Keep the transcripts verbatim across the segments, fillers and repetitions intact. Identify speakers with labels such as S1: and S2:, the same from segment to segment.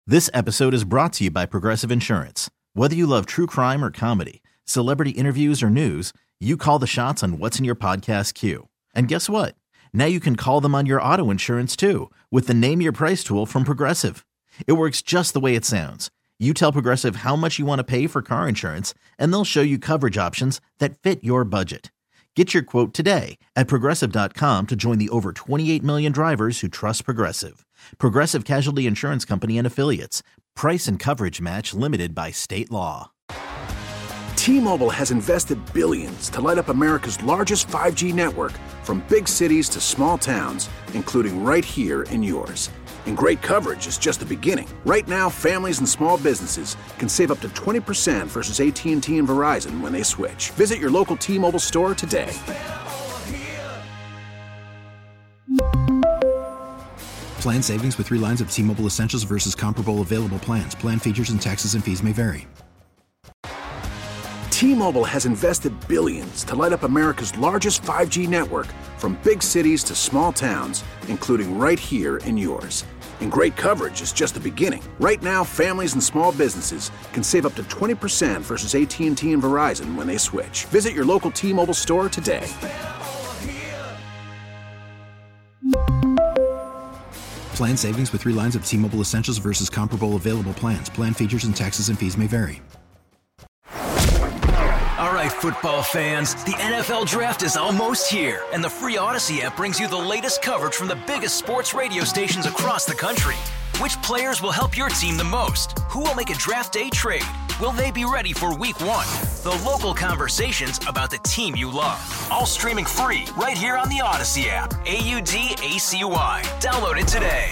S1: This episode is brought to you by Progressive Insurance. Whether you love true crime or comedy, celebrity interviews or news, you call the shots on what's in your podcast queue. And guess what? Now you can call them on your auto insurance too with the Name Your Price tool from Progressive. It works just the way it sounds. You tell Progressive how much you want to pay for car insurance, and they'll show you coverage options that fit your budget. Get your quote today at Progressive dot com to join the over twenty-eight million drivers who trust Progressive. Progressive Casualty Insurance Company and Affiliates. Price and coverage match limited by state law.
S2: T-Mobile has invested billions to light up America's largest five G network, from big cities to small towns, including right here in yours. And great coverage is just the beginning. Right now, families and small businesses can save up to twenty percent versus A T and T and Verizon when they switch. Visit your local T-Mobile store today.
S3: Plan savings with three lines of T-Mobile Essentials versus comparable available plans. Plan features and taxes and fees may vary.
S2: T-Mobile has invested billions to light up America's largest five G network, from big cities to small towns, including right here in yours. And great coverage is just the beginning. Right now, families and small businesses can save up to twenty percent versus A T and T and Verizon when they switch. Visit your local T-Mobile store today.
S3: Plan savings with three lines of T-Mobile Essentials versus comparable available plans. Plan features and taxes and fees may vary.
S4: All right, football fans, the N F L Draft is almost here, and the free Odyssey app brings you the latest coverage from the biggest sports radio stations across the country. Which players will help your team the most? Who will make a draft day trade? Will they be ready for week one? The local conversations about the team you love. All streaming free right here on the Odyssey app. A U D A C Y. Download it today.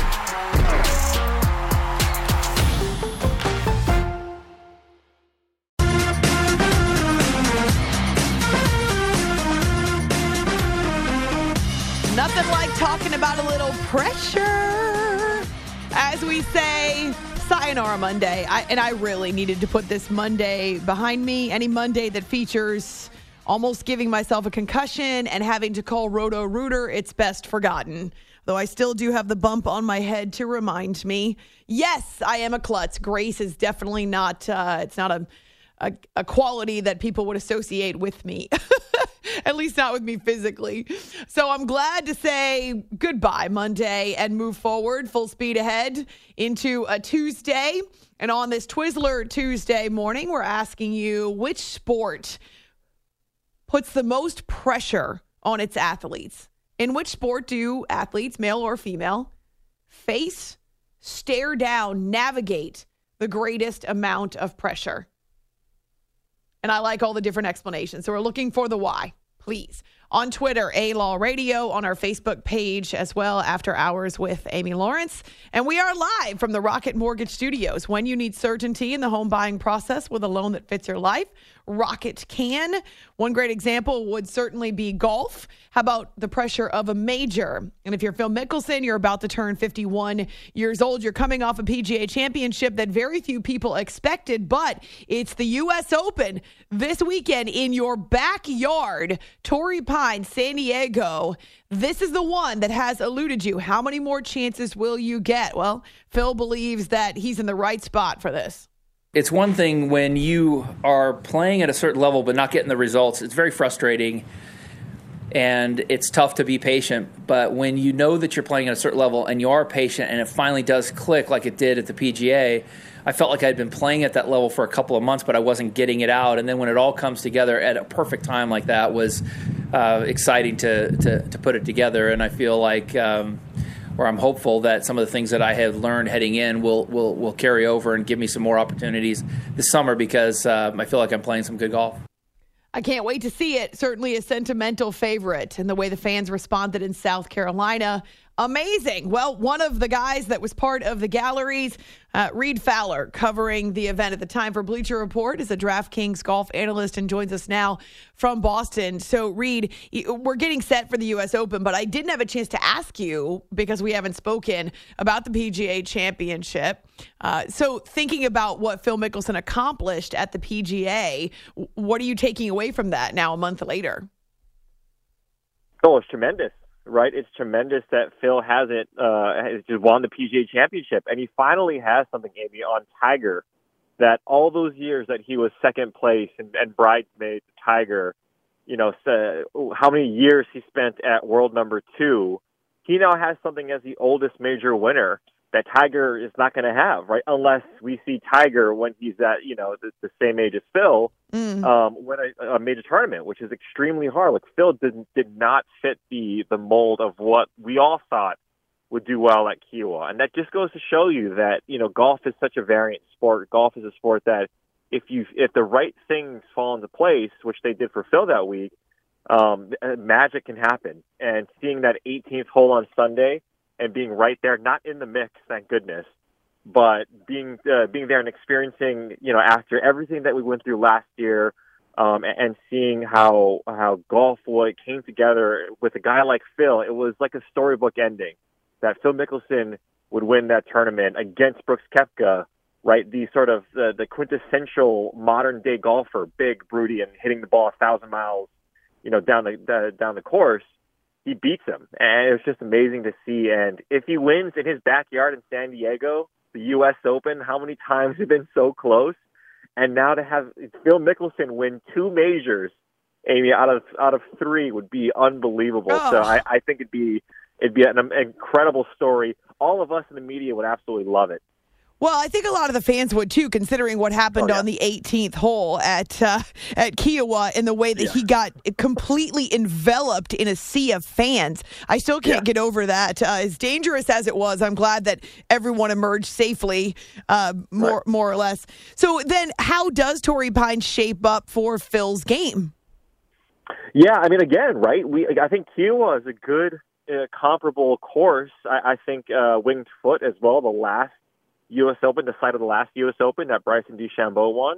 S5: Nothing like talking about a little pressure. As we say, Sayonara Monday. I, and I really needed to put this Monday behind me. Any Monday that features almost giving myself a concussion and having to call Roto-Rooter, it's best forgotten. Though I still do have the bump on my head to remind me. Yes, I am a klutz. Grace is definitely not, uh, it's not a, a, a quality that people would associate with me. At least not with me physically. So I'm glad to say goodbye Monday and move forward full speed ahead into a Tuesday. And on this Twizzler Tuesday morning, we're asking you which sport puts the most pressure on its athletes. In which sport do athletes, male or female, face, stare down, navigate the greatest amount of pressure? And I like all the different explanations. So we're looking for the why, please. On Twitter, A-Law Radio, on our Facebook page as well, After Hours with Amy Lawrence. And we are live from the Rocket Mortgage Studios. When you need certainty in the home buying process with a loan that fits your life, Rocket can. One great example would certainly be golf. How about the pressure of a major? And if you're Phil Mickelson, you're about to turn fifty-one years old. You're coming off a P G A championship that very few people expected, but it's the U S Open this weekend in your backyard. Torrey Pines, San Diego. This is the one that has eluded you. How many more chances will you get? Well, Phil believes that he's in the right spot for this.
S6: It's one thing when you are playing at a certain level but not getting the results. It's very frustrating, and it's tough to be patient. But when you know that you're playing at a certain level and you are patient and it finally does click like it did at the P G A, I felt like I'd been playing at that level for a couple of months, but I wasn't getting it out. And then when it all comes together at a perfect time like that was uh, exciting to, to, to put it together. And I feel like um, – or I'm hopeful that some of the things that I have learned heading in will will will carry over and give me some more opportunities this summer, because uh, I feel like I'm playing some good golf.
S5: I can't wait to see it. Certainly a sentimental favorite, and the way the fans responded in South Carolina. Amazing. Well, one of the guys that was part of the galleries, uh, Reed Fowler, covering the event at the time for Bleacher Report, is a DraftKings golf analyst and joins us now from Boston. So, Reed, we're getting set for the U S Open, but I didn't have a chance to ask you, because we haven't spoken, about the P G A Championship. Uh, so, thinking about what Phil Mickelson accomplished at the P G A, what are you taking away from that now a month later?
S7: Oh, it's tremendous. right? It's tremendous that Phil hasn't uh, has just won the P G A Championship, and he finally has something, Amy, on Tiger, that all those years that he was second place and, and bridesmaid to Tiger, you know, so how many years he spent at world number two, he now has something as the oldest major winner that Tiger is not going to have, right? Unless we see Tiger when he's at, you know, the, the same age as Phil, mm. um, win a, a major tournament, which is extremely hard. Like Phil didn't did not fit the the mold of what we all thought would do well at Kiawah, and that just goes to show you that, you know, golf is such a variant sport. Golf is a sport that if you if the right things fall into place, which they did for Phil that week, um, magic can happen. And seeing that eighteenth hole on Sunday and being right there, not in the mix, thank goodness, but being uh, being there and experiencing, you know, after everything that we went through last year, um, and, and seeing how how golf what came together with a guy like Phil, it was like a storybook ending. That Phil Mickelson would win that tournament against Brooks Koepka, right? The sort of the, the quintessential modern day golfer, big, broody, and hitting the ball a thousand miles, you know, down the, the down the course. He beats him, and it was just amazing to see. And if he wins in his backyard in San Diego, the U S Open, how many times have been so close? And now to have Phil Mickelson win two majors, Amy, out of out of three would be unbelievable. Oh. So I, I think it'd be it'd be an incredible story. All of us in the media would absolutely love it.
S5: Well, I think a lot of the fans would too, considering what happened oh, yeah. on the eighteenth hole at uh, at Kiawah and the way that yeah. he got completely enveloped in a sea of fans. I still can't yeah. get over that. Uh, as dangerous as it was, I'm glad that everyone emerged safely, uh, more right. more or less. So then, how does Torrey Pines shape up for Phil's game?
S7: Yeah, I mean, again, right? We I think Kiawah is a good uh, comparable course. I, I think uh, Winged Foot as well. The last U S Open, the site of the last U S Open that Bryson DeChambeau won.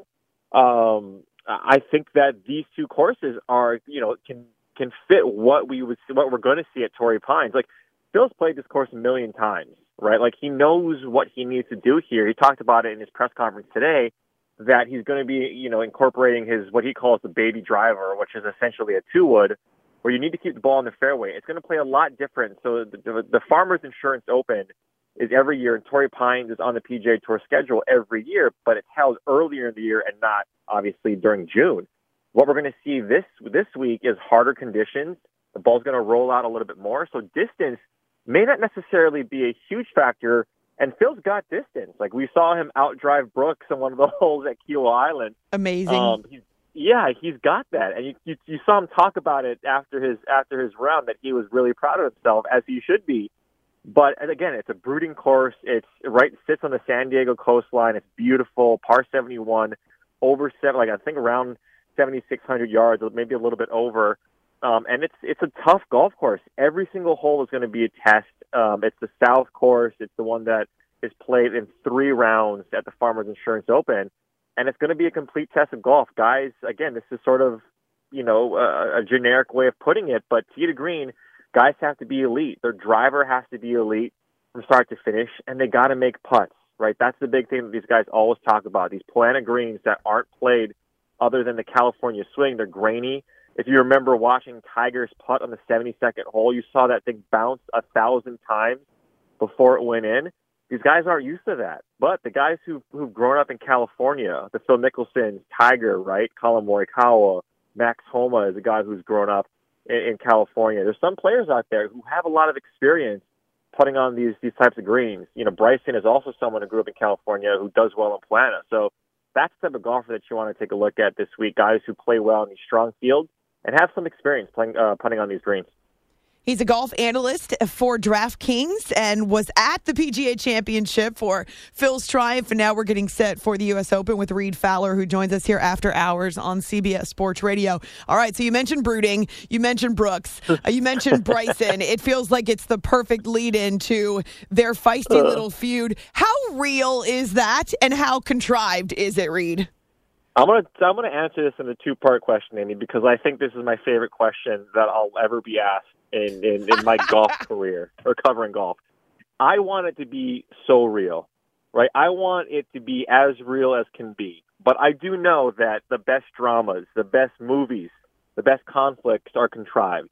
S7: Um, I think that these two courses are, you know, can can fit what we would see, what we're going to see at Torrey Pines. Like Phil's played this course a million times, right? Like he knows what he needs to do here. He talked about it in his press conference today that he's going to be, you know, incorporating his what he calls the baby driver, which is essentially a two wood, where you need to keep the ball in the fairway. It's going to play a lot different. So the, the, the Farmers Insurance Open is every year, and Torrey Pines is on the P G A Tour schedule every year, but it's held earlier in the year and not, obviously, during June. What we're going to see this this week is harder conditions. The ball's going to roll out a little bit more, so distance may not necessarily be a huge factor, and Phil's got distance. Like, we saw him outdrive Brooks on one of the holes at Kiawah Island.
S5: Amazing.
S7: Um, he's, yeah, he's got that, and you, you, you saw him talk about it after his after his round, that he was really proud of himself, as he should be. But again, it's a brooding course. It's right sits on the San Diego coastline. It's beautiful, par seventy-one, over seven, like I think around seventy-six hundred yards, maybe a little bit over. Um, and it's it's a tough golf course. Every single hole is going to be a test. Um, it's the South course. It's the one that is played in three rounds at the Farmers Insurance Open, and it's going to be a complete test of golf, guys. Again, this is sort of, you know, a, a generic way of putting it, but tee to green, guys have to be elite. Their driver has to be elite from start to finish, and they got to make putts, right? That's the big thing that these guys always talk about. These Polana greens that aren't played other than the California swing, they're grainy. If you remember watching Tiger's putt on the seventy-second hole, you saw that thing bounce a thousand times before it went in. These guys aren't used to that. But the guys who've, who've grown up in California, the Phil Mickelson, Tiger, right? Colin Morikawa, Max Homa is a guy who's grown up in California. There's some players out there who have a lot of experience putting on these these types of greens. You know, Bryson is also someone who grew up in California who does well in Polana. So that's the type of golfer that you want to take a look at this week, guys who play well in these strong fields and have some experience playing uh, putting on these greens.
S5: He's a golf analyst for DraftKings and was at the P G A Championship for Phil's Triumph. And now we're getting set for the U S Open with Reed Fowler, who joins us here after hours on C B S Sports Radio. All right, so you mentioned brooding. You mentioned Brooks. Uh, you mentioned Bryson. It feels like it's the perfect lead-in to their feisty uh, little feud. How real is that, and how contrived is it, Reed?
S7: I'm gonna I'm gonna answer this in a two-part question, Amy, because I think this is my favorite question that I'll ever be asked in, in, in my golf career or covering golf. I want it to be so real, right? I want it to be as real as can be. But I do know that the best dramas, the best movies, the best conflicts are contrived.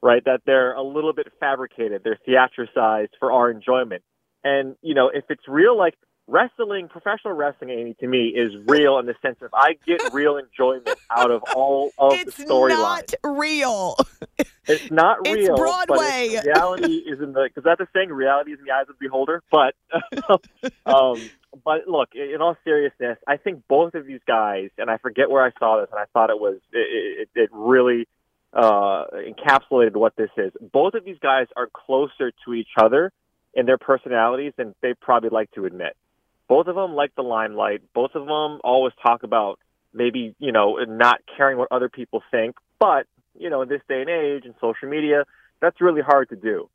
S7: right? That they're a little bit fabricated. They're theatricized for our enjoyment. And, you know, if it's real, like wrestling, professional wrestling, Amy, to me is real in the sense of I get real enjoyment out of all of
S5: it's
S7: the storylines.
S5: It's not real.
S7: It's not real.
S5: It's Broadway.
S7: But it's, reality is in the, because that's the saying, reality is in the eyes of the beholder. But, um, but look, in all seriousness, I think both of these guys, and I forget where I saw this, and I thought it was, it, it, it really uh, encapsulated what this is. Both of these guys are closer to each other in their personalities than they probably like to admit. Both of them like the limelight. Both of them always talk about maybe, you know, not caring what other people think. But, you know, in this day and age and social media, that's really hard to do.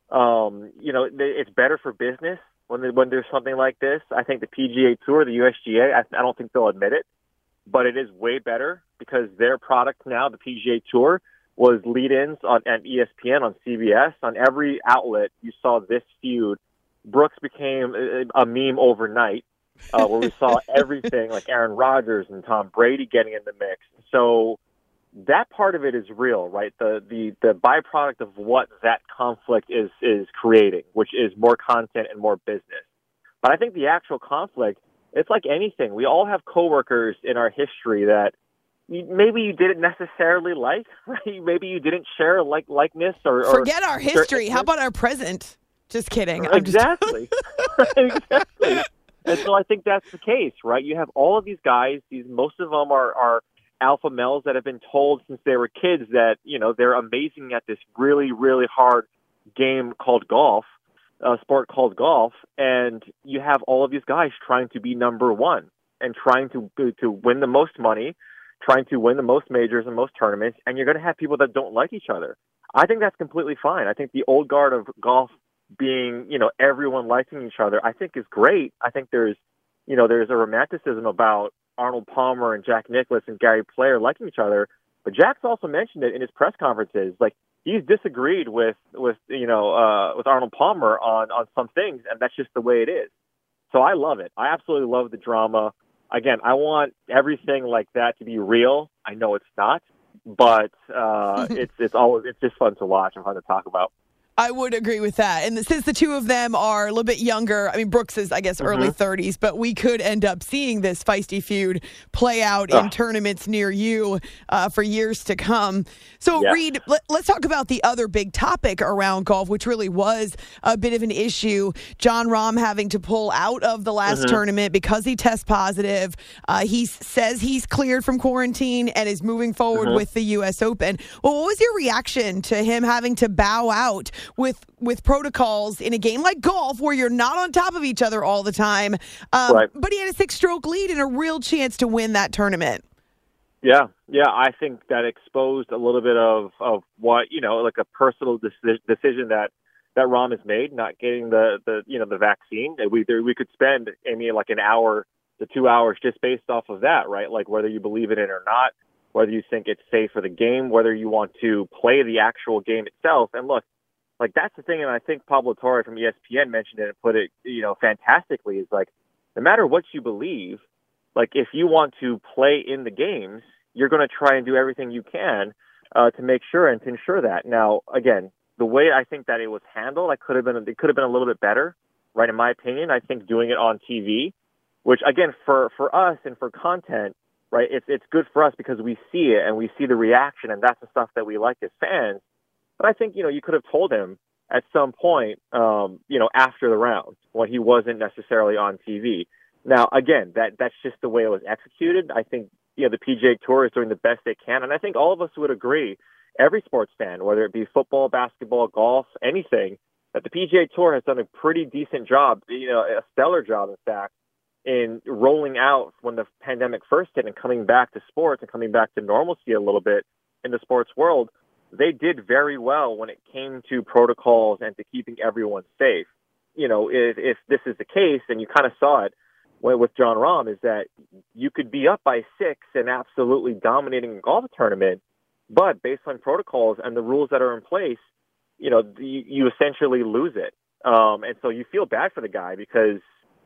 S7: Um, you know, it's better for business when when there's something like this. I think the P G A Tour, the U S G A, I, I don't think they'll admit it, but it is way better because their product now, the P G A Tour, was lead-ins on at E S P N, on C B S, on every outlet. You saw this feud. Brooks became a, a meme overnight, uh, where we saw everything like Aaron Rodgers and Tom Brady getting in the mix. So that part of it is real, right? The the the byproduct of what that conflict is is creating, which is more content and more business. But I think the actual conflict, it's like anything. We all have coworkers in our history that maybe you didn't necessarily like, right? Maybe you didn't share a like likeness or
S5: forget
S7: or
S5: our history. How about our present? Just kidding. I'm
S7: exactly.
S5: Just...
S7: exactly. And so I think that's the case, right? You have all of these guys. These most of them are, are alpha males that have been told since they were kids that, you know, they're amazing at this really, really hard game called golf, a sport called golf. And you have all of these guys trying to be number one and trying to to win the most money, trying to win the most majors and most tournaments. And you're going to have people that don't like each other. I think that's completely fine. I think the old guard of golf being, you know, everyone liking each other, I think is great. I think there's, you know, there's a romanticism about Arnold Palmer and Jack Nicklaus and Gary Player liking each other. But Jack's also mentioned it in his press conferences. Like, he's disagreed with, with you know, uh, with Arnold Palmer on, on some things, and that's just the way it is. So I love it. I absolutely love the drama. Again, I want everything like that to be real. I know it's not, but uh, it's it's always it's just fun to watch and fun to talk about.
S5: I would agree with that. And since the two of them are a little bit younger, I mean, Brooks is, I guess, mm-hmm. early thirties, but we could end up seeing this feisty feud play out in oh. tournaments near you uh, for years to come. So, yeah. Reed, let, let's talk about the other big topic around golf, which really was a bit of an issue. Jon Rahm having to pull out of the last mm-hmm. tournament because he tests positive. Uh, he says he's cleared from quarantine and is moving forward mm-hmm. with the U S Open. Well, what was your reaction to him having to bow out with with protocols in a game like golf where you're not on top of each other all the time, um, right. but he had a six-stroke lead and a real chance to win that tournament?
S7: Yeah, yeah, I think that exposed a little bit of, of what, you know, like a personal deci- decision that, that Rahm has made, not getting the, the you know, the vaccine. We there, we could spend, I mean, like an hour to two hours just based off of that, right? Like whether you believe in it or not, whether you think it's safe for the game, whether you want to play the actual game itself. And look, like, that's the thing, and I think Pablo Torre from E S P N mentioned it and put it, you know, fantastically, is like, no matter what you believe, like, if you want to play in the games, you're going to try and do everything you can uh, to make sure and to ensure that. Now, again, the way I think that it was handled, I could have been, it could have been a little bit better, right? In my opinion, I think doing it on T V, which, again, for, for us and for content, right, it's, it's good for us because we see it and we see the reaction, and that's the stuff that we like as fans. But I think, you know, you could have told him at some point, um, you know, after the round when he wasn't necessarily on T V. Now, again, that that's just the way it was executed. I think, you know, the P G A Tour is doing the best they can. And I think all of us would agree, every sports fan, whether it be football, basketball, golf, anything, that the P G A Tour has done a pretty decent job, you know, a stellar job, in fact, in rolling out when the pandemic first hit and coming back to sports and coming back to normalcy a little bit in the sports world. They did very well when it came to protocols and to keeping everyone safe. You know, if, if this is the case, and you kind of saw it with Jon Rahm, is that you could be up by six and absolutely dominating a golf tournament, but based on protocols and the rules that are in place, you know, you, you essentially lose it. Um, and so you feel bad for the guy because,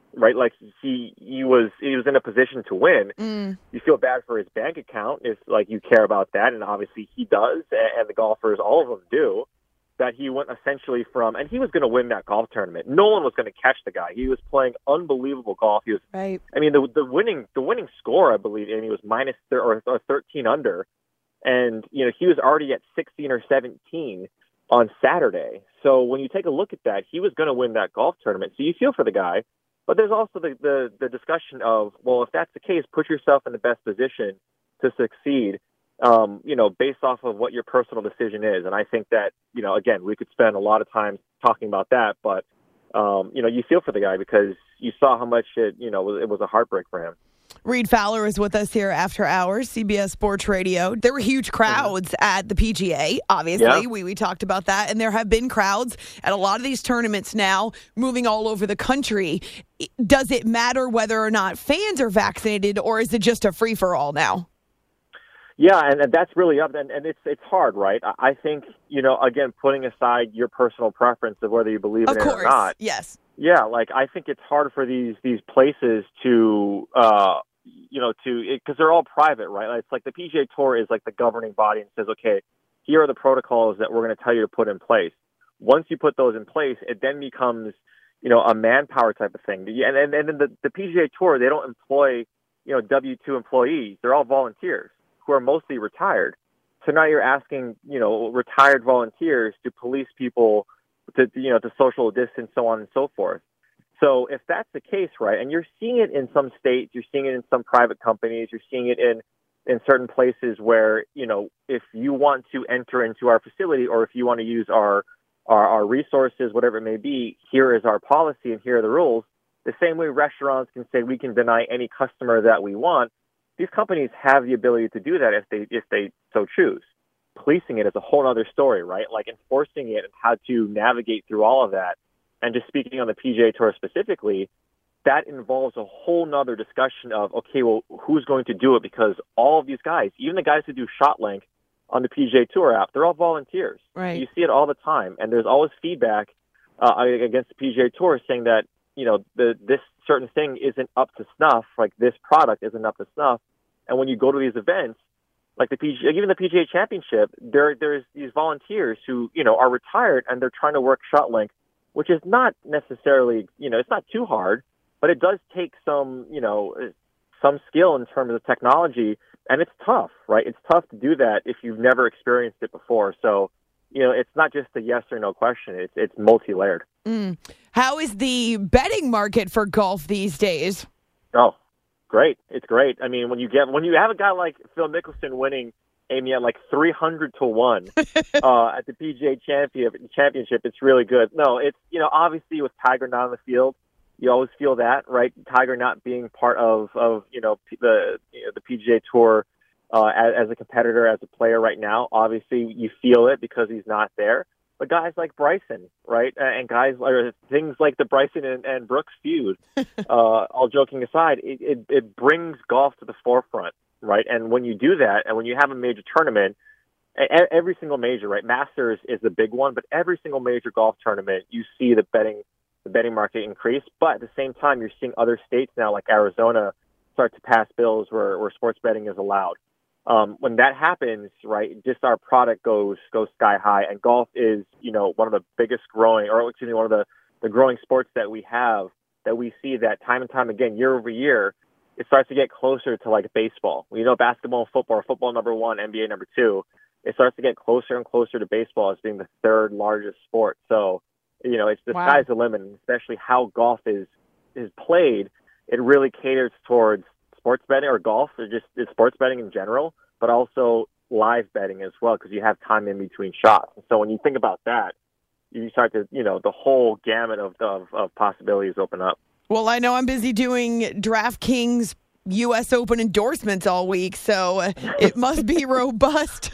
S7: right? Like he he was he was in a position to win.
S5: Mm.
S7: You feel bad for his bank account if like you care about that, and obviously he does, and the golfers, all of them do. That he went essentially from, and he was going to win that golf tournament. No one was going to catch the guy. He was playing unbelievable golf. He was,
S5: right.
S7: I mean, the the winning the winning score, I believe, and he was minus thir- or, or thirteen under, and you know he was already at sixteen or seventeen on Saturday. So when you take a look at that, he was going to win that golf tournament. So you feel for the guy, but there's also the the, the discussion of, well, if that's the case, put yourself in the best position to succeed. Um, you know, based off of what your personal decision is. And I think that, you know, again, we could spend a lot of time talking about that, but, um, you know, you feel for the guy because you saw how much it, you know, it was a heartbreak for him.
S5: Reed Fowler is with us here after hours, C B S Sports Radio. There were huge crowds at the P G A, obviously.
S7: Yeah.
S5: We, we talked about that. And there have been crowds at a lot of these tournaments now moving all over the country. Does it matter whether or not fans are vaccinated, or is it just a free-for-all now?
S7: Yeah, and, and that's really up, and, and it's it's hard, right? I think, you know, again, putting aside your personal preference of whether you believe in
S5: Of
S7: it
S5: course,
S7: or not.
S5: yes.
S7: Yeah, like I think it's hard for these these places to, uh, you know, to because they're all private, right? Like, it's like the P G A Tour is like the governing body and says, okay, here are the protocols that we're going to tell you to put in place. Once you put those in place, it then becomes, you know, a manpower type of thing. And and, and then the, the P G A Tour, they don't employ, you know, W two employees. They're all volunteers who are mostly retired. So now you're asking, you know, retired volunteers to police people, to, you know, to social distance, so on and so forth. So if that's the case, right, and you're seeing it in some states, you're seeing it in some private companies, you're seeing it in, in certain places where, you know, if you want to enter into our facility or if you want to use our, our, our resources, whatever it may be, here is our policy and here are the rules. The same way restaurants can say we can deny any customer that we want, these companies have the ability to do that if they if they so choose. Policing it is a whole other story, right? Like enforcing it and how to navigate through all of that. And just speaking on the P G A Tour specifically, that involves a whole nother discussion of, okay, well, who's going to do it? Because all of these guys, even the guys who do ShotLink on the P G A Tour app, they're all volunteers.
S5: Right.
S7: You see it all the time. And there's always feedback uh, against the P G A Tour saying that, you know, the, this certain thing isn't up to snuff, like this product isn't up to snuff. And when you go to these events, like the P G A, even the P G A Championship, there there's these volunteers who, you know, are retired and they're trying to work ShotLink, which is not necessarily, you know, it's not too hard, but it does take some, you know, some skill in terms of technology, and it's tough, right? It's tough to do that if you've never experienced it before. So, you know, it's not just a yes or no question. It's it's multi-layered.
S5: Mm. How is the betting market for golf these days?
S7: Oh, great. It's great. I mean, when you get when you have a guy like Phil Mickelson winning, Amy, at like three hundred to one uh, at the P G A champion, championship, it's really good. No, it's, you know, obviously with Tiger not on the field, you always feel that, right? Tiger not being part of, of you know, the you know, the P G A Tour uh, as, as a competitor, as a player right now, obviously you feel it because he's not there. But guys like Bryson, right, and guys or things like the Bryson and, and Brooks feud, uh, all joking aside, it, it, it brings golf to the forefront, right? And when you do that, and when you have a major tournament, every single major, right, Masters is the big one, but every single major golf tournament, you see the betting the betting market increase. But at the same time, you're seeing other states now, like Arizona, start to pass bills where, where sports betting is allowed. Um, when that happens, right, just our product goes goes sky high, and golf is, you know, one of the biggest growing, or excuse me, one of the, the growing sports that we have, that we see that time and time again, year over year, it starts to get closer to like baseball. You know, basketball and football, football number one, N B A number two, it starts to get closer and closer to baseball as being the third largest sport. So, you know, it's the
S5: Wow.
S7: sky's the limit, and especially how golf is is played. It really caters towards sports betting or golf, or just sports betting in general, but also live betting as well, because you have time in between shots. And so when you think about that, you start to, you know, the whole gamut of, of, of possibilities open up.
S5: Well, I know I'm busy doing DraftKings U S Open endorsements all week, so uh, it must be robust.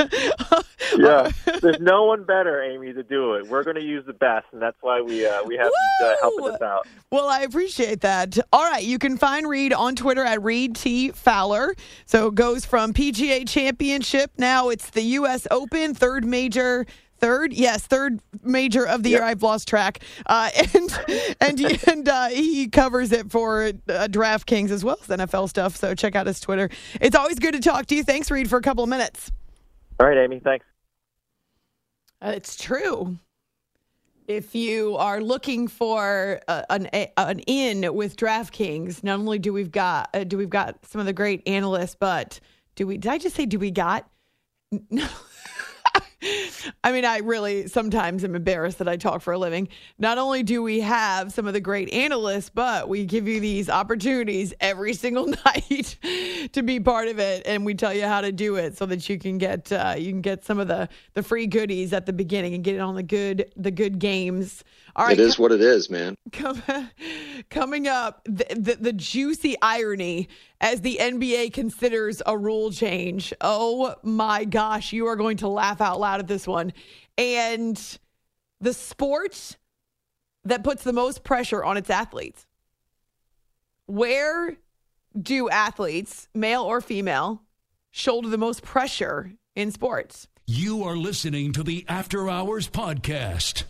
S7: Yeah, there's no one better, Amy, to do it. We're going to use the best, and that's why we uh, we have you uh, helping us out.
S5: Well, I appreciate that. All right, you can find Reed on Twitter at Reed T. Fowler. So it goes from P G A Championship, now it's the U S Open, third major, third? Yes, third major of the
S8: Yep.
S5: year. I've lost track. Uh, and and and uh, he covers it for uh, DraftKings as well as N F L stuff. So check out his Twitter. It's always good to talk to you. Thanks, Reed, for a couple of minutes.
S7: All right, Amy. Thanks.
S5: Uh, it's true. If you are looking for uh, an a, an in with DraftKings, not only do we've got uh, do we've got some of the great analysts, but do we? Did I just say do we got? No. I mean, I really sometimes am embarrassed that I talk for a living. Not only do we have some of the great analysts, but we give you these opportunities every single night to be part of it, and we tell you how to do it so that you can get uh, you can get some of the, the free goodies at the beginning and get it on the good the good games. All right,
S8: It is what it is, man.
S5: Come, coming up, the, the, the juicy irony as the N B A considers a rule change. Oh my gosh, you are going to laugh out loud at this one. And the sport that puts the most pressure on its athletes. Where do athletes, male or female, shoulder the most pressure in sports?
S9: You are listening to the After Hours Podcast.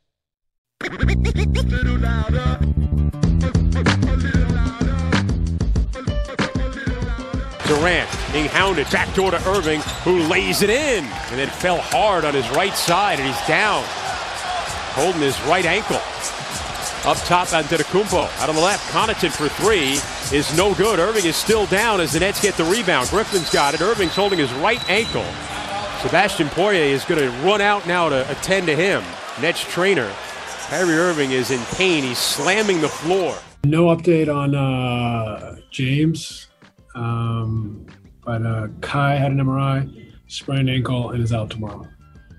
S10: Durant being hounded backdoor to Irving, who lays it in and then fell hard on his right side, and he's down, holding his right ankle. Up top, Antetokounmpo out on the left. Connaughton for three is no good. Irving is still down as the Nets get the rebound. Griffin's got it. Irving's holding his right ankle. Sebastian Poirier is going to run out now to attend to him. Nets trainer Kyrie Irving is in pain. He's slamming the floor.
S11: No update on uh, James, um, but uh, Kai had an M R I, sprained ankle, and is out tomorrow.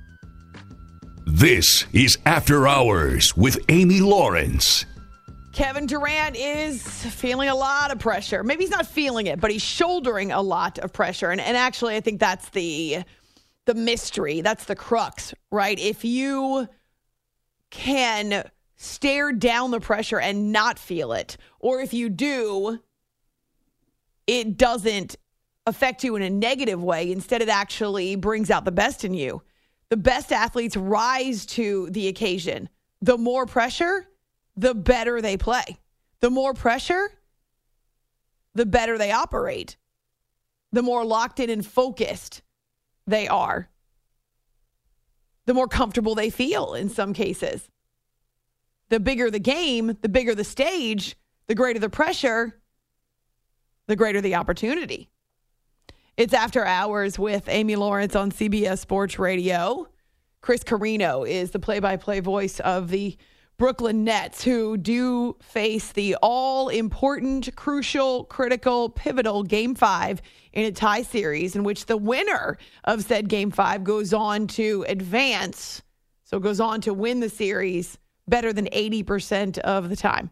S9: This is After Hours with Amy Lawrence.
S5: Kevin Durant is feeling a lot of pressure. Maybe he's not feeling it, but he's shouldering a lot of pressure. And, and actually, I think that's the the mystery. That's the crux, right? If you can stare down the pressure and not feel it, or if you do, it doesn't affect you in a negative way. Instead, it actually brings out the best in you. The best athletes rise to the occasion. The more pressure, the better they play. The more pressure, the better they operate. The more locked in and focused they are. The more comfortable they feel in some cases. The bigger the game, the bigger the stage, the greater the pressure, the greater the opportunity. It's After Hours with Amy Lawrence on C B S Sports Radio. Chris Carino is the play-by-play voice of the Brooklyn Nets, who do face the all-important, crucial, critical, pivotal Game five in a tie series in which the winner of said Game five goes on to advance, so goes on to win the series better than eighty percent of the time.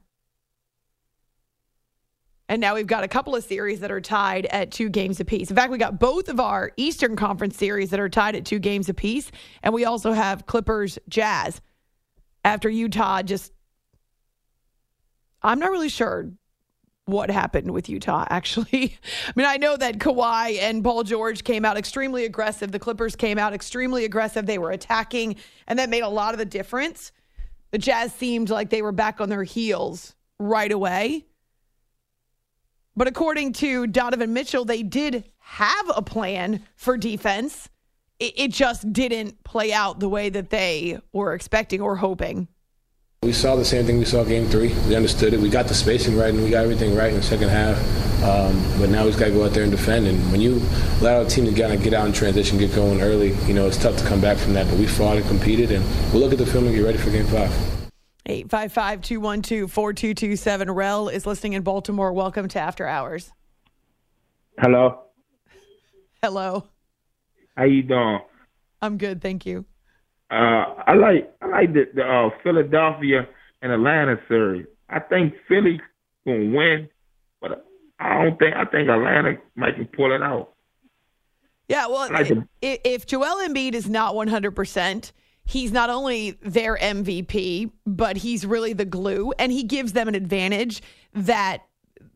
S5: And now we've got a couple of series that are tied at two games apiece. In fact, we got both of our Eastern Conference series that are tied at two games apiece, and we also have Clippers Jazz. After Utah just, I'm not really sure what happened with Utah, actually. I mean, I know that Kawhi and Paul George came out extremely aggressive. The Clippers came out extremely aggressive. They were attacking, and that made a lot of the difference. The Jazz seemed like they were back on their heels right away. But according to Donovan Mitchell, they did have a plan for defense. It, it just didn't play out the way that they were expecting or hoping.
S12: We saw the same thing we saw game three. We understood it. We got the spacing right, and we got everything right in the second half. Um, but now we just got to go out there and defend. And when you allow a team to kind of get out in transition, get going early, you know, it's tough to come back from that. But we fought and competed, and we'll look at the film and get ready for game five.
S5: eight five five, two one two, four two two seven. Rel is listening in Baltimore. Welcome to After Hours.
S13: Hello.
S5: Hello.
S13: How you doing?
S5: I'm good, thank you.
S13: Uh, I like I like the, the uh, Philadelphia and Atlanta series. I think Philly gonna win, but I don't think I think Atlanta might can pull it out.
S5: Yeah, well,
S13: like
S5: if, if Joel Embiid is not one hundred percent, he's not only their M V P, but he's really the glue, and he gives them an advantage that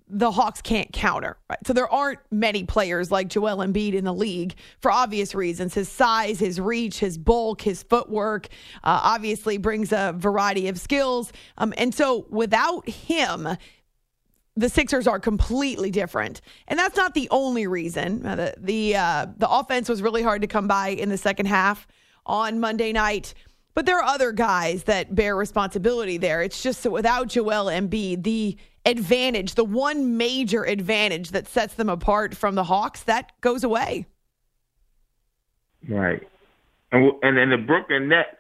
S5: the Hawks can't counter, right? So there aren't many players like Joel Embiid in the league for obvious reasons. His size, his reach, his bulk, his footwork uh, obviously brings a variety of skills. Um, and so without him, the Sixers are completely different. And that's not the only reason. Uh, the the, uh, the offense was really hard to come by in the second half on Monday night. But there are other guys that bear responsibility there. It's just that without Joel Embiid, the advantage, the one major advantage that sets them apart from the Hawks, that goes away.
S13: Right. And and in the Brooklyn Nets,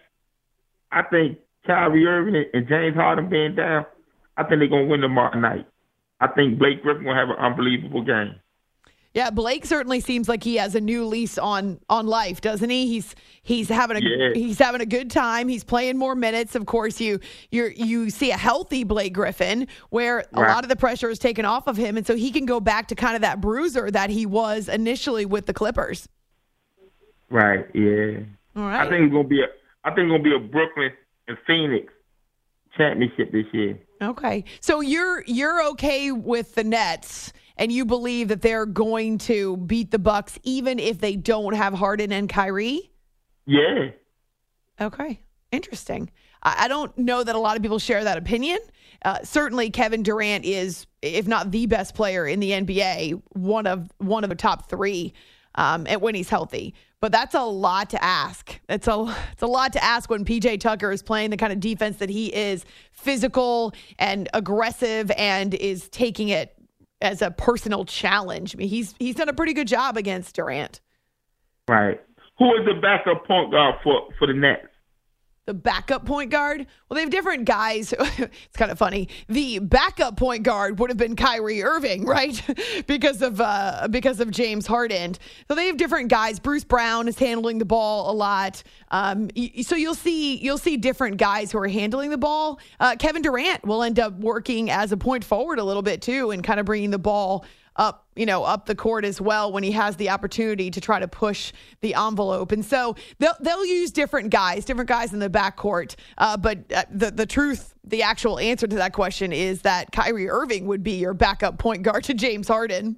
S13: I think Kyrie Irving and James Harden being down, I think they're going to win tomorrow night. I think Blake Griffin will have an unbelievable game.
S5: Yeah, Blake certainly seems like he has a new lease on on life, doesn't he? He's he's having a
S13: yeah.
S5: he's having a good time. He's playing more minutes. Of course, you you you see a healthy Blake Griffin where a
S13: right.
S5: lot of the pressure is taken off of him, and so he can go back to kind of that bruiser that he was initially with the Clippers.
S13: Right. Yeah.
S5: All right.
S13: I think it's gonna be a I think it's gonna be a Brooklyn and Phoenix championship this year.
S5: Okay, so you're you're okay with the Nets. And you believe that they're going to beat the Bucks even if they don't have Harden and Kyrie?
S13: Yeah.
S5: Okay. Interesting. I, I don't know that a lot of people share that opinion. Uh, certainly Kevin Durant is, if not the best player in the N B A, one of one of the top three um, and when he's healthy. But that's a lot to ask. It's a, it's a lot to ask when P J Tucker is playing the kind of defense that he is, physical and aggressive, and is taking it as a personal challenge. I mean, he's he's done a pretty good job against Durant.
S13: Right. Who is the backup point guard for, for the Nets?
S5: The backup point guard? Well, they have different guys. It's kind of funny. The backup point guard would have been Kyrie Irving, right? because of uh, because of James Harden. So they have different guys. Bruce Brown is handling the ball a lot. Um, so you'll see you'll see different guys who are handling the ball. Uh, Kevin Durant will end up working as a point forward a little bit too, and kind of bringing the ball up, you know, up the court as well when he has the opportunity to try to push the envelope. And so they'll they'll use different guys, different guys in the backcourt. Uh, but uh, the the truth, the actual answer to that question is that Kyrie Irving would be your backup point guard to James Harden.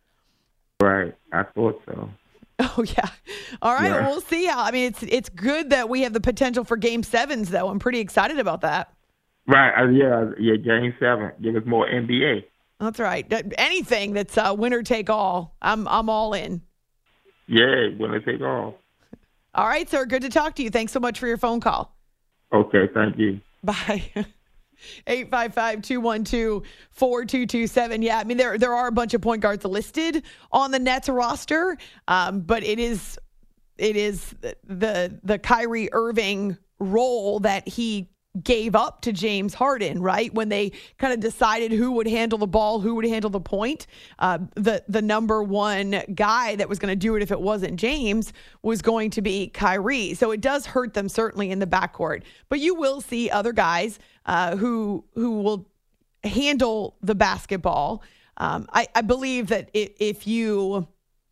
S13: Right, I thought so.
S5: Oh yeah. All right,
S13: yeah.
S5: well, we'll see how. I mean, it's it's good that we have the potential for Game Sevens, though. I'm pretty excited about that.
S13: Right, uh, yeah, yeah. Game Seven, give us more N B A.
S5: That's right. Anything that's uh, winner take all, I'm I'm all in.
S13: Yeah, winner take all.
S5: All right, sir. Good to talk to you. Thanks so much for your phone call.
S13: Okay, thank you.
S5: Bye. eight five five, two one two, four two two seven. Yeah, I mean, there there are a bunch of point guards listed on the Nets roster, um, but it is it is the the Kyrie Irving role that he gave up to James Harden, right? When they kind of decided who would handle the ball, who would handle the point. Uh, the the number one guy that was going to do it if it wasn't James was going to be Kyrie. So it does hurt them certainly in the backcourt. But you will see other guys uh, who who will handle the basketball. Um, I, I believe that if you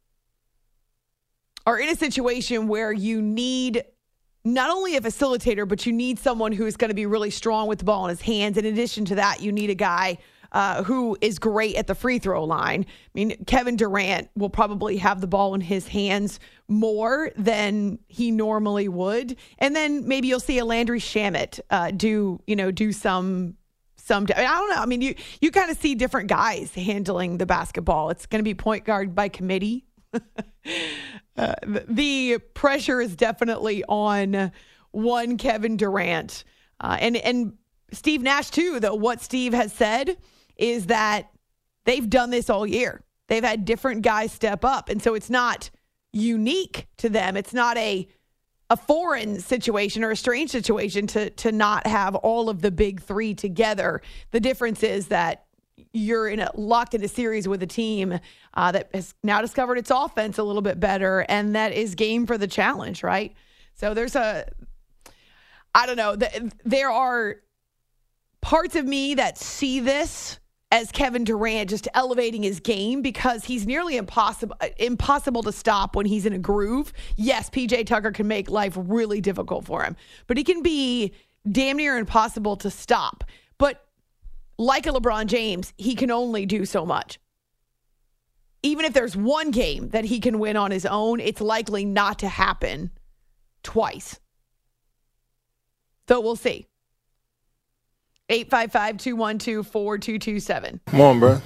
S5: are in a situation where you need not only a facilitator, but you need someone who is going to be really strong with the ball in his hands. In addition to that, you need a guy uh, who is great at the free throw line. I mean, Kevin Durant will probably have the ball in his hands more than he normally would. And then maybe you'll see a Landry Shamet uh, do, you know, do some, some, I don't know. I mean, you, you kind of see different guys handling the basketball. It's going to be point guard by committee. Uh, the pressure is definitely on one Kevin Durant. Uh, and, and Steve Nash, too, though. What Steve has said is that they've done this all year. They've had different guys step up. And so it's not unique to them. It's not a a foreign situation or a strange situation to to not have all of the big three together. The difference is that you're in a locked in a series with a team uh, that has now discovered its offense a little bit better, and that is game for the challenge, right? So there's a, I don't know, th- there are parts of me that see this as Kevin Durant just elevating his game because he's nearly impossible impossible to stop when he's in a groove. Yes, P J Tucker can make life really difficult for him, but he can be damn near impossible to stop. But like a LeBron James, he can only do so much. Even if there's one game that he can win on his own, it's likely not to happen twice. So we'll see. eight five five, two one two, four two two seven.
S13: Come on, bro.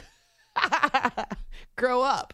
S5: Grow up.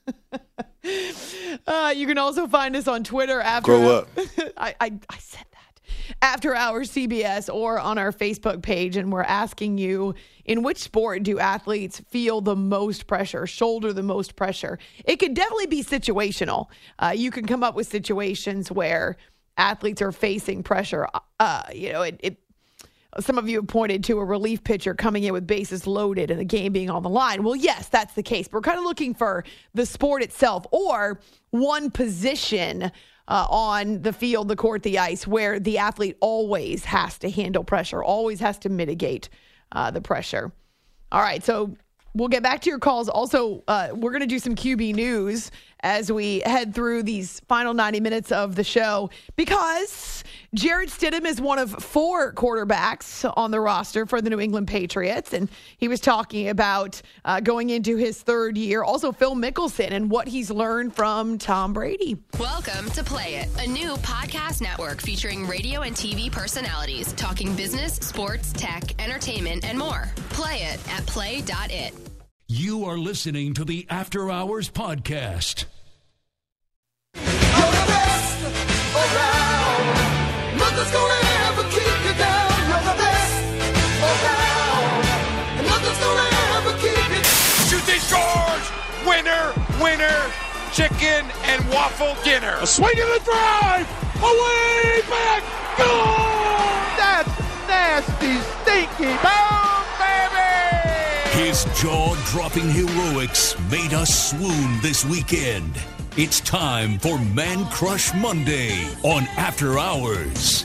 S5: uh, you can also find us on Twitter. After
S13: Grow up.
S5: I, I, I said that. After Hours C B S, or on our Facebook page, and we're asking you, in which sport do athletes feel the most pressure, shoulder the most pressure? It could definitely be situational. Uh, you can come up with situations where athletes are facing pressure. Uh, you know, it, it Some of you have pointed to a relief pitcher coming in with bases loaded and the game being on the line. Well, yes, that's the case. But we're kind of looking for the sport itself, or one position uh, on the field, the court, the ice, where the athlete always has to handle pressure, always has to mitigate uh, the pressure. All right, so we'll get back to your calls. Also, uh, we're going to do some Q B news as we head through these final ninety minutes of the show, because Jarrett Stidham is one of four quarterbacks on the roster for the New England Patriots, and he was talking about uh, going into his third year. Also, Phil Mickelson and what he's learned from Tom Brady.
S8: Welcome to Play It, a new podcast network featuring radio and T V personalities talking business, sports, tech, entertainment, and more. Play it at play dot it.
S9: You are listening to the After Hours Podcast.
S14: You're the best around. Nothing's gonna ever keep you down. You're the best around. And nothing's gonna ever keep you down.
S10: Shoot this George! Winner, winner, chicken and waffle dinner. A swing and a drive! Away back! Goal!
S14: That's nasty, stinky bomb, baby!
S9: His jaw-dropping heroics made us swoon this weekend. It's time for Man Crush Monday on After Hours.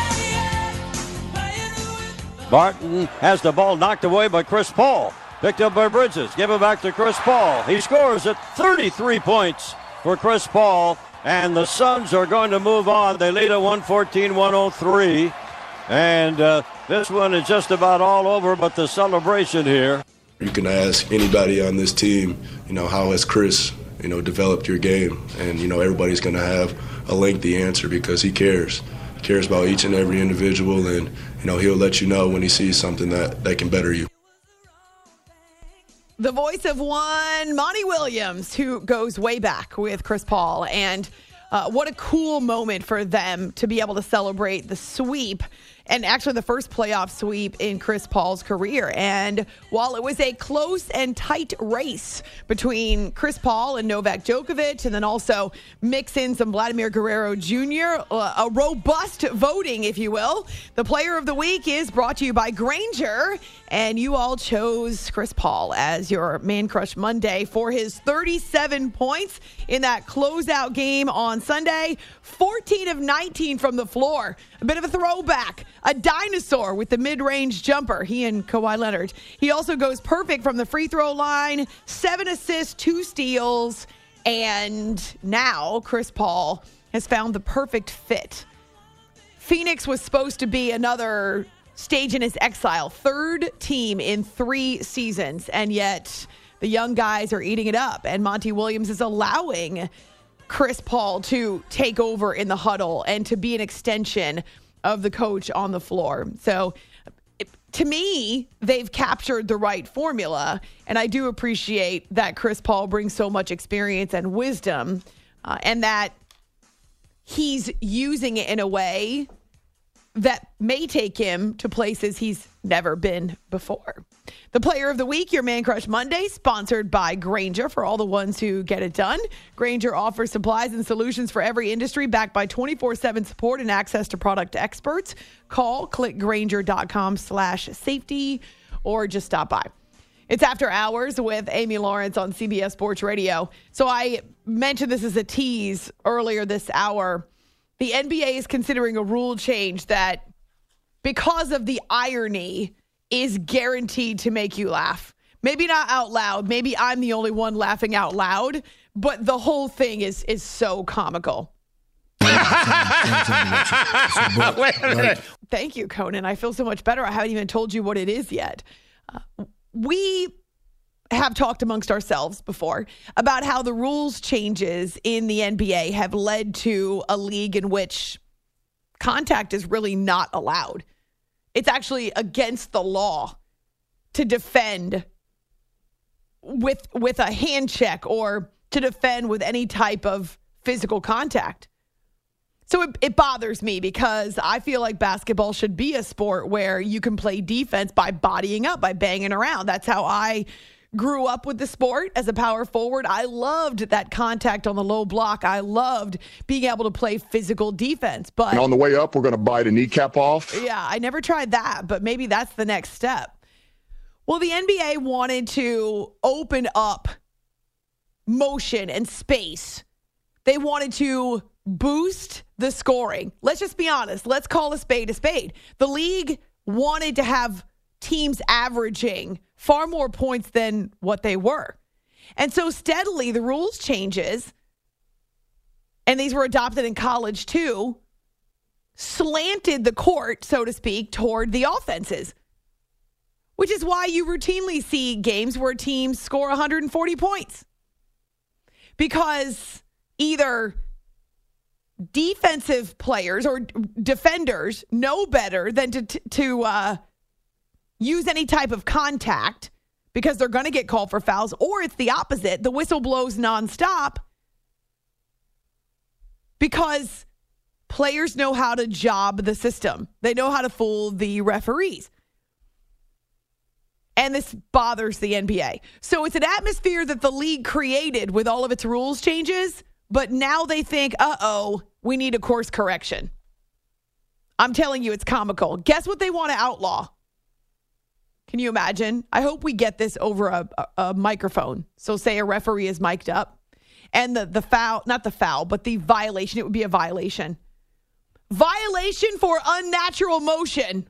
S15: Barton has the ball knocked away by Chris Paul. Picked up by Bridges. Give it back to Chris Paul. He scores at thirty-three points for Chris Paul. And the Suns are going to move on. They lead at one fourteen one oh three. And uh, this one is just about all over, but the celebration here.
S16: You can ask anybody on this team, you know, how has Chris, you know, developed your game? And, you know, everybody's going to have a lengthy answer because he cares. He cares about each and every individual, and, you know, he'll let you know when he sees something that, that can better you.
S5: The voice of one, Monty Williams, who goes way back with Chris Paul. And uh, what a cool moment for them to be able to celebrate the sweep, and actually the first playoff sweep in Chris Paul's career. And while it was a close and tight race between Chris Paul and Novak Djokovic, and then also mix in some Vladimir Guerrero Junior, uh, a robust voting, if you will, the player of the week is brought to you by Grainger, and you all chose Chris Paul as your Man Crush Monday for his thirty-seven points in that closeout game on Sunday. fourteen of nineteen from the floor. A bit of a throwback. A dinosaur with the mid-range jumper, he and Kawhi Leonard. He also goes perfect from the free throw line. Seven assists, two steals. And now Chris Paul has found the perfect fit. Phoenix was supposed to be another stage in his exile. Third team in three seasons. And yet the young guys are eating it up. And Monty Williams is allowing Chris Paul to take over in the huddle and to be an extension of the coach on the floor. So to me, they've captured the right formula, and I do appreciate that Chris Paul brings so much experience and wisdom, uh, and that he's using it in a way that may take him to places he's never been before. The Player of the Week, your Man Crush Monday, sponsored by Grainger for all the ones who get it done. Grainger offers supplies and solutions for every industry, backed by twenty-four seven support and access to product experts. Call, click Grainger.com slash safety, or just stop by. It's After Hours with Amy Lawrence on C B S Sports Radio. So I mentioned this as a tease earlier this hour. The N B A is considering a rule change that, because of the irony, is guaranteed to make you laugh. Maybe not out loud. Maybe I'm the only one laughing out loud, but the whole thing is is so comical.
S10: Wait a minute.
S5: Thank you, Conan. I feel so much better. I haven't even told you what it is yet. Uh, we have talked amongst ourselves before about how the rules changes in the N B A have led to a league in which contact is really not allowed. It's actually against the law to defend with with a hand check or to defend with any type of physical contact. So it, it bothers me because I feel like basketball should be a sport where you can play defense by bodying up, by banging around. That's how I grew up with the sport as a power forward. I loved that contact on the low block. I loved being able to play physical defense. But
S17: and on the way up, we're going to bite a kneecap off.
S5: Yeah, I never tried that, but maybe that's the next step. Well, the N B A wanted to open up motion and space. They wanted to boost the scoring. Let's just be honest. Let's call a spade a spade. The league wanted to have teams averaging far more points than what they were. And so steadily the rules changes, and these were adopted in college too, slanted the court, so to speak, toward the offenses, which is why you routinely see games where teams score one hundred forty points. Because either defensive players or defenders know better than to to uh, use any type of contact because they're going to get called for fouls, or it's the opposite. The whistle blows nonstop because players know how to job the system. They know how to fool the referees. And this bothers the N B A. So it's an atmosphere that the league created with all of its rules changes, but now they think, uh-oh, we need a course correction. I'm telling you, it's comical. Guess what they want to outlaw? Can you imagine? I hope we get this over a, a, a microphone. So say a referee is mic'd up, and the, the foul, not the foul, but the violation, it would be a violation. Violation for unnatural motion.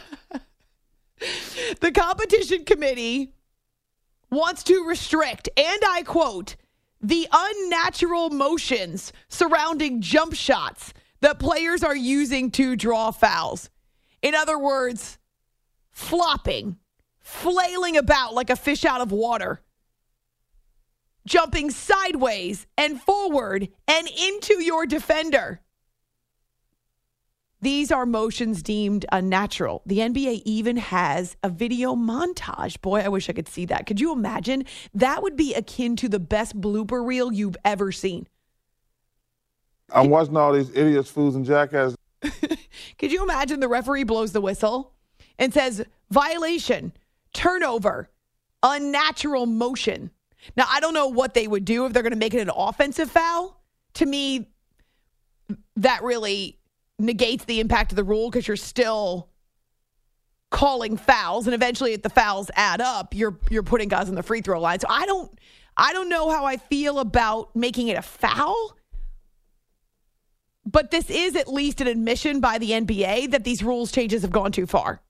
S5: The competition committee wants to restrict, and I quote, the unnatural motions surrounding jump shots that players are using to draw fouls. In other words, flopping, flailing about like a fish out of water, jumping sideways and forward and into your defender. These are motions deemed unnatural. The N B A even has a video montage. Boy, I wish I could see that. Could you imagine? That would be akin to the best blooper reel you've ever seen.
S18: I'm watching all these idiots, fools, and jackasses.
S5: Could you imagine the referee blows the whistle and says, violation, turnover, unnatural motion. Now, I don't know what they would do if they're going to make it an offensive foul. To me, that really negates the impact of the rule because you're still calling fouls, and eventually if the fouls add up, you're you're putting guys on the free throw line. So I don't I don't know how I feel about making it a foul, but this is at least an admission by the N B A that these rules changes have gone too far.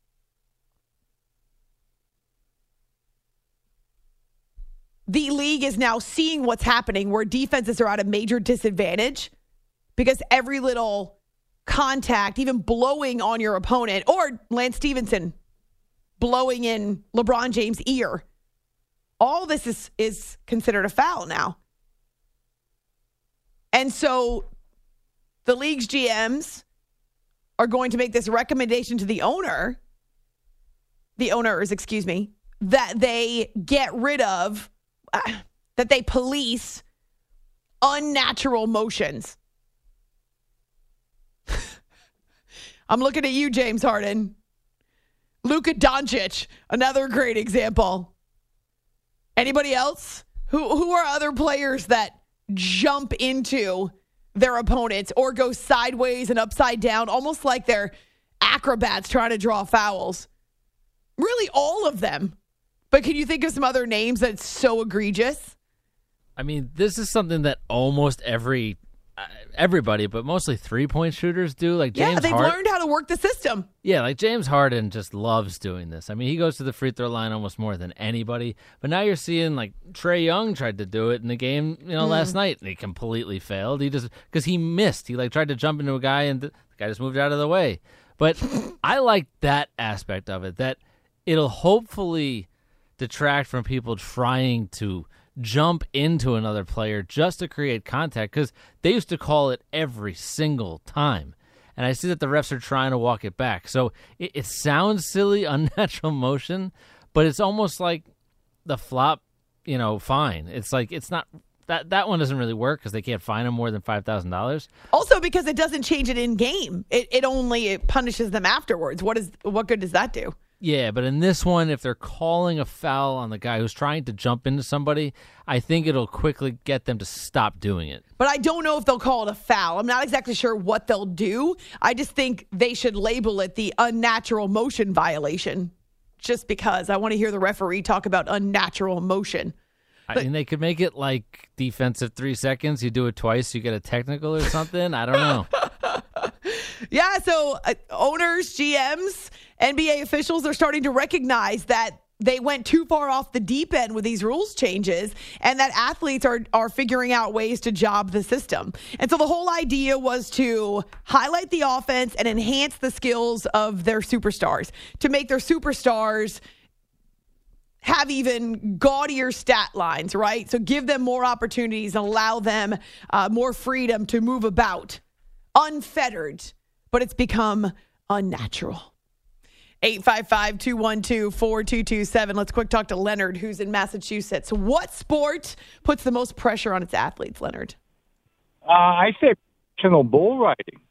S5: The league is now seeing what's happening where defenses are at a major disadvantage because every little contact, even blowing on your opponent, or Lance Stevenson blowing in LeBron James' ear, all this is, is considered a foul now. And so the league's G Ms are going to make this recommendation to the owner, the owners, excuse me, that they get rid of, uh, that they police unnatural motions. I'm looking at you, James Harden. Luka Doncic, another great example. Anybody else? Who who are other players that jump into their opponents or go sideways and upside down, almost like they're acrobats trying to draw fouls? Really, all of them. But can you think of some other names that's so egregious?
S19: I mean, this is something that almost every everybody, but mostly three-point shooters do. Like James
S5: yeah, they've
S19: Hard-
S5: learned how to work the system.
S19: Yeah, like James Harden just loves doing this. I mean, he goes to the free throw line almost more than anybody. But now you're seeing like Trae Young tried to do it in the game, you know, mm. last night, and he completely failed. He just because he missed. He like tried to jump into a guy, and the guy just moved out of the way. But I like that aspect of it, that it'll hopefully detract from people trying to jump into another player just to create contact, because they used to call it every single time. And I see that the refs are trying to walk it back. So it, it sounds silly, unnatural motion, but it's almost like the flop, you know, fine. It's like it's not that that one doesn't really work because they can't fine them more than five thousand dollars.
S5: Also, because it doesn't change it in game. It it only it punishes them afterwards. What is what good does that do?
S19: Yeah, but in this one, if they're calling a foul on the guy who's trying to jump into somebody, I think it'll quickly get them to stop doing it.
S5: But I don't know if they'll call it a foul. I'm not exactly sure what they'll do. I just think they should label it the unnatural motion violation, just because I want to hear the referee talk about unnatural motion.
S19: I
S5: But-
S19: mean, they could make it like defensive three seconds. You do it twice, you get a technical or something. I don't know.
S5: Yeah, so uh, owners, G Ms, N B A officials are starting to recognize that they went too far off the deep end with these rules changes, and that athletes are, are figuring out ways to job the system. And so the whole idea was to highlight the offense and enhance the skills of their superstars, to make their superstars have even gaudier stat lines, right? So give them more opportunities and allow them uh, more freedom to move about, unfettered, but it's become unnatural. eight five five, two one two, four two two seven. Let's quick talk to Leonard, who's in Massachusetts. What sport puts the most pressure on its athletes, Leonard?
S20: Uh, I say professional bull riding.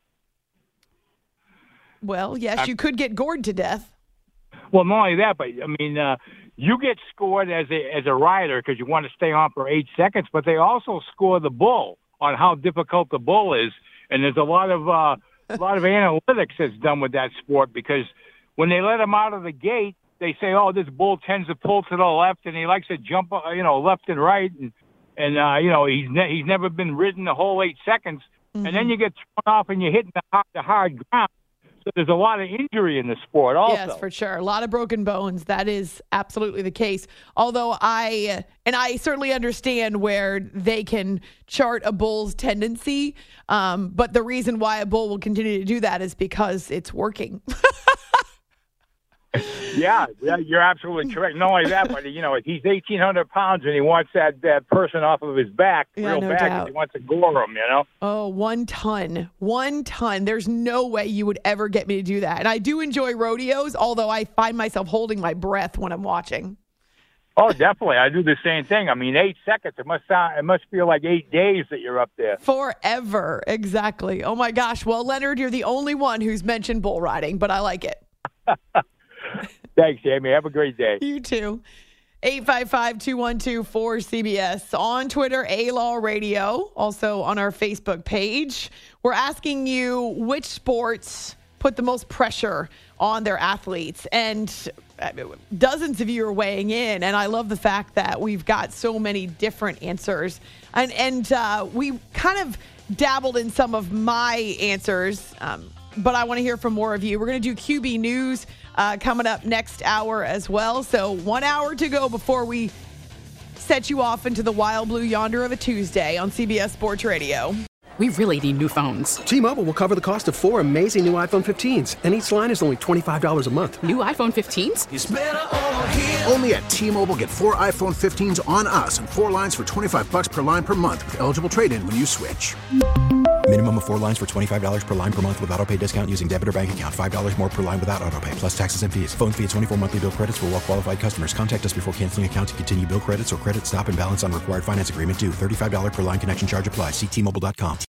S5: Well, yes, you could get gored to death.
S20: Well, not only that, but I mean, uh, you get scored as a as a rider because you want to stay on for eight seconds, but they also score the bull on how difficult the bull is, and there's a lot of uh, a lot of analytics that's done with that sport, because when they let him out of the gate, they say, "Oh, this bull tends to pull to the left, and he likes to jump, uh, you know, left and right, and and uh, you know he's ne- he's never been ridden the whole eight seconds." Mm-hmm. And then you get thrown off, and you're hitting the hard, the hard ground. So there's a lot of injury in the sport also.
S5: Yes, for sure. A lot of broken bones. That is absolutely the case. Although I, and I certainly understand where they can chart a bull's tendency. Um, but the reason why a bull will continue to do that is because it's working.
S20: Yeah, yeah, you're absolutely correct. Not only that, but you know, if he's eighteen hundred pounds and he wants that, that person off of his back
S5: Yeah,
S20: real
S5: no
S20: bad, 'cause
S5: doubt.
S20: he wants to gore him, you know.
S5: Oh, one ton. One ton. There's no way you would ever get me to do that. And I do enjoy rodeos, although I find myself holding my breath when I'm watching.
S20: Oh, definitely. I do the same thing. I mean, eight seconds. It must sound. It must feel like eight days that you're up there.
S5: Forever. Exactly. Oh, my gosh. Well, Leonard, you're the only one who's mentioned bull riding, but I like it.
S20: Thanks, Amy. Have a great day.
S5: You too. eight five five, two one two, four C B S. On Twitter, A-Law Radio. Also on our Facebook page. We're asking you which sports put the most pressure on their athletes. And dozens of you are weighing in. And I love the fact that we've got so many different answers. And, and uh, we kind of dabbled in some of my answers. Um, but I want to hear from more of you. We're going to do Q B News uh, coming up next hour as well. So one hour to go before we set you off into the wild blue yonder of a Tuesday on C B S Sports Radio.
S21: We really need new phones.
S22: T-Mobile will cover the cost of four amazing new iPhone fifteens, and each line is only twenty-five dollars a month.
S21: New iPhone fifteens?
S2: It's better over here. Only at T-Mobile, get four iPhone fifteens on us and four lines for twenty-five bucks per line per month with eligible trade-in when you switch.
S3: Minimum of four lines for twenty-five dollars per line per month with autopay discount using debit or bank account. five dollars more per line without autopay, plus taxes and fees. Phone fee at twenty-four monthly bill credits for well-qualified customers. Contact us before canceling account to continue bill credits or credit stop and balance on required finance agreement due. thirty-five dollars per line connection charge applies. See T Mobile dot com.